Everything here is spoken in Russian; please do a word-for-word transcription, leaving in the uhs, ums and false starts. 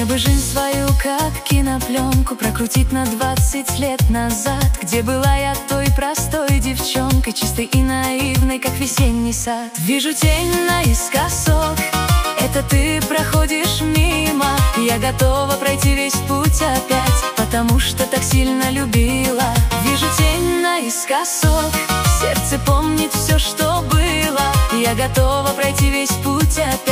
Мне бы жизнь свою, как кинопленку, прокрутить на двадцать лет назад, где была я той простой девчонкой, чистой и наивной, как весенний сад. Вижу тень наискосок, это ты проходишь мимо. Я готова пройти весь путь опять, потому что так сильно любила. Вижу тень наискосок, сердце помнит все, что было. Я готова пройти весь путь опять.